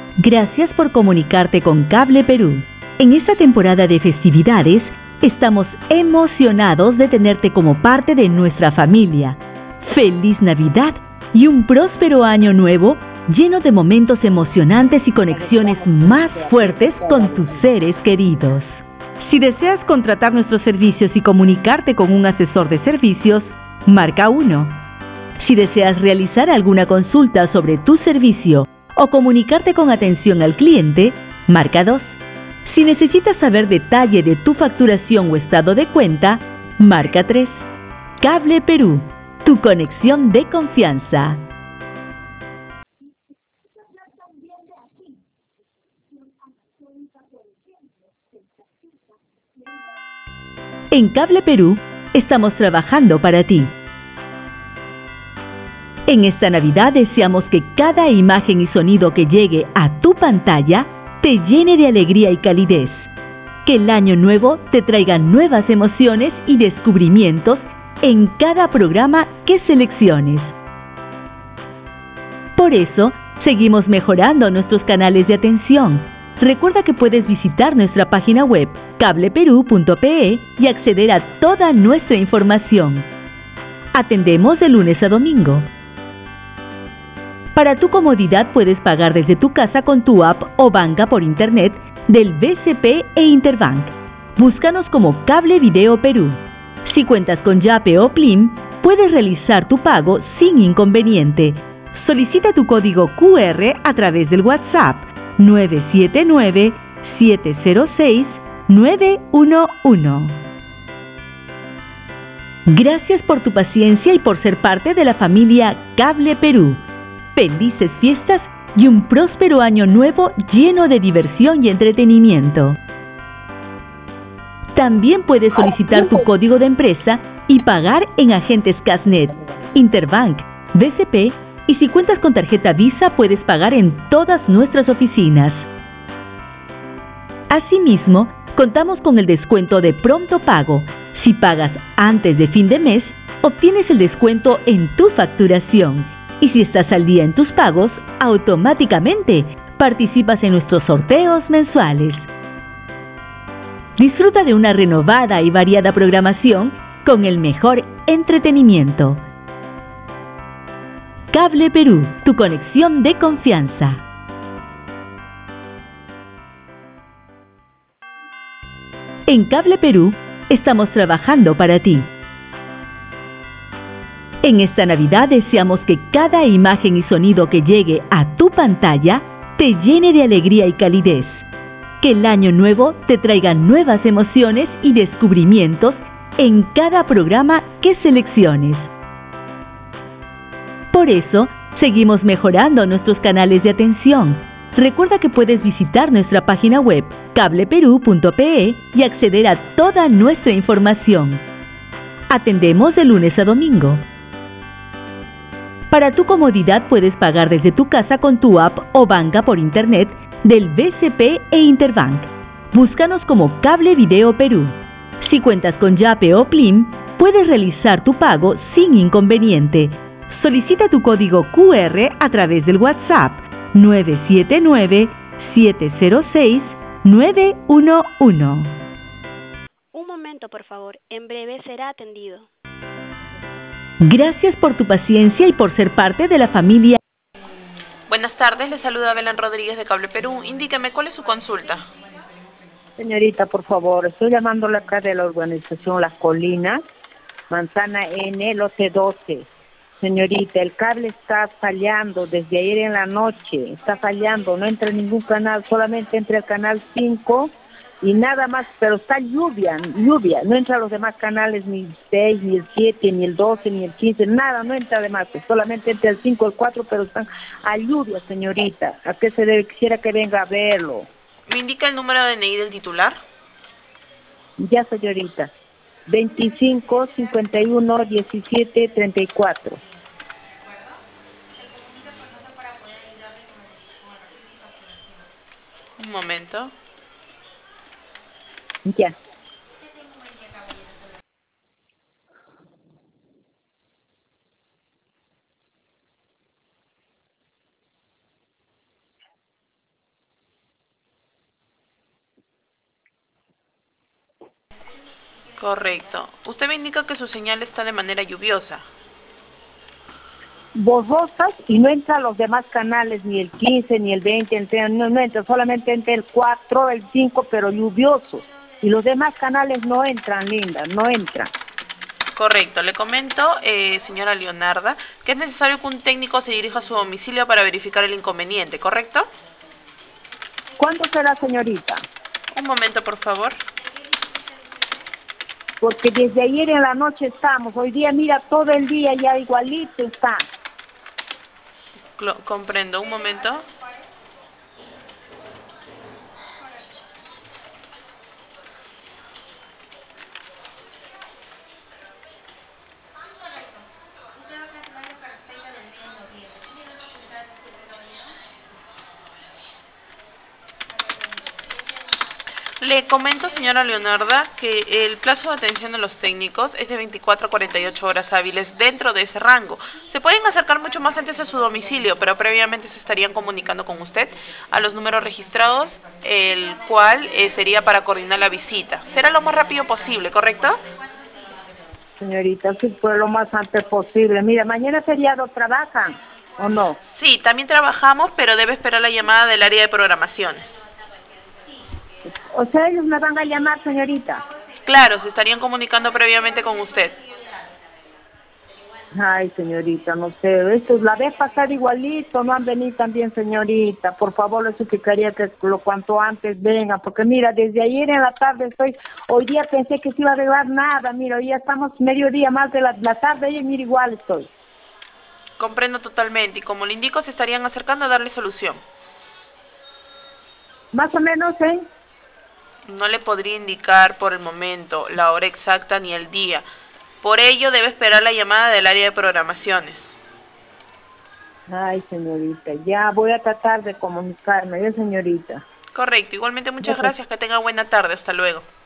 Gracias por comunicarte con Cable Perú. En esta temporada de festividades, estamos emocionados de tenerte como parte de nuestra familia. ¡Feliz Navidad y un próspero año nuevo lleno de momentos emocionantes y conexiones más fuertes con tus seres queridos! Si deseas contratar nuestros servicios y comunicarte con un asesor de servicios, marca 1. Si deseas realizar alguna consulta sobre tu servicio o comunicarte con atención al cliente, marca 2. Si necesitas saber detalle de tu facturación o estado de cuenta, marca 3. Cable Perú, tu conexión de confianza. En Cable Perú, estamos trabajando para ti. En esta Navidad deseamos que cada imagen y sonido que llegue a tu pantalla te llene de alegría y calidez. Que el año nuevo te traiga nuevas emociones y descubrimientos en cada programa que selecciones. Por eso, seguimos mejorando nuestros canales de atención. Recuerda que puedes visitar nuestra página web cableperú.pe y acceder a toda nuestra información. Atendemos de lunes a domingo. Para tu comodidad puedes pagar desde tu casa con tu app o banca por internet del BCP e Interbank. Búscanos como Cable Video Perú. Si cuentas con Yape o Plim, puedes realizar tu pago sin inconveniente. Solicita tu código QR a través del WhatsApp 979-706-911. Gracias por tu paciencia y por ser parte de la familia Cable Perú. Felices fiestas y un próspero año nuevo lleno de diversión y entretenimiento. También puedes solicitar tu código de empresa y pagar en agentes Casnet, Interbank, BCP y si cuentas con tarjeta Visa puedes pagar en todas nuestras oficinas. Asimismo, contamos con el descuento de pronto pago. Si pagas antes de fin de mes, obtienes el descuento en tu facturación. Y si estás al día en tus pagos, automáticamente participas en nuestros sorteos mensuales. Disfruta de una renovada y variada programación con el mejor entretenimiento. Cable Perú, tu conexión de confianza. En Cable Perú, estamos trabajando para ti. En esta Navidad deseamos que cada imagen y sonido que llegue a tu pantalla te llene de alegría y calidez. Que el año nuevo te traiga nuevas emociones y descubrimientos en cada programa que selecciones. Por eso, seguimos mejorando nuestros canales de atención. Recuerda que puedes visitar nuestra página web cableperú.pe y acceder a toda nuestra información. Atendemos de lunes a domingo. Para tu comodidad puedes pagar desde tu casa con tu app o banca por internet del BCP e Interbank. Búscanos como Cable Video Perú. Si cuentas con Yape o Plim, puedes realizar tu pago sin inconveniente. Solicita tu código QR a través del WhatsApp 979-706-911. Un momento, por favor. En breve será atendido. Gracias por tu paciencia y por ser parte de la familia. Buenas tardes, le saluda Belén Rodríguez de Cable Perú. Indíqueme, ¿cuál es su consulta? Señorita, por favor, estoy llamándole acá de la urbanización Las Colinas, Manzana N, lote 12. Señorita, el cable está fallando desde ayer en la noche, está fallando, no entra en ningún canal, solamente entra el canal 5 y nada más, pero está lluvia, no entra a los demás canales, ni el 6, ni el 7, ni el 12, ni el 15, nada, no entra además, solamente entra el 5, el 4, pero están a lluvia, señorita. ¿A qué se debe? Quisiera que venga a verlo. ¿Me indica el número de DNI del titular? Ya, señorita. 25 51 17 34. Un momento. Ya. Correcto. Usted me indica que su señal está de manera lluviosa. Borrosas y no entran los demás canales, ni el 15, ni el 20, no entra, solamente entra el 4, el 5, pero lluviosos. Y los demás canales no entran, linda, no entran. Correcto. Le comento, señora Leonarda, que es necesario que un técnico se dirija a su domicilio para verificar el inconveniente, ¿correcto? ¿Cuándo será, señorita? Un momento, por favor. Porque desde ayer en la noche estamos, hoy día mira todo el día ya igualito está. Comprendo, un momento. Le comento, señora Leonarda, que el plazo de atención de los técnicos es de 24 a 48 horas hábiles dentro de ese rango. Se pueden acercar mucho más antes a su domicilio, pero previamente se estarían comunicando con usted a los números registrados, el cual sería para coordinar la visita. Será lo más rápido posible, ¿correcto? Señorita, sí, pues lo más antes posible. Mira, mañana feriado, ¿trabajan o no? Sí, también trabajamos, pero debe esperar la llamada del área de programaciones. O sea, ellos me van a llamar, señorita. Claro, se estarían comunicando previamente con usted. Ay, señorita, no sé, esto la vez pasada igualito, no han venido también, señorita. Por favor, le suplicaría que lo cuanto antes venga, porque mira, desde ayer en la tarde hoy día pensé que se iba a arreglar nada, mira, hoy ya estamos mediodía más de la tarde y mira, igual estoy. Comprendo totalmente, y como le indico, se estarían acercando a darle solución. Más o menos, ¿eh? No le podría indicar por el momento la hora exacta ni el día. Por ello debe esperar la llamada del área de programaciones. Ay, señorita, ya voy a tratar de comunicarme, señorita. Correcto, igualmente muchas gracias, que tenga buena tarde, hasta luego.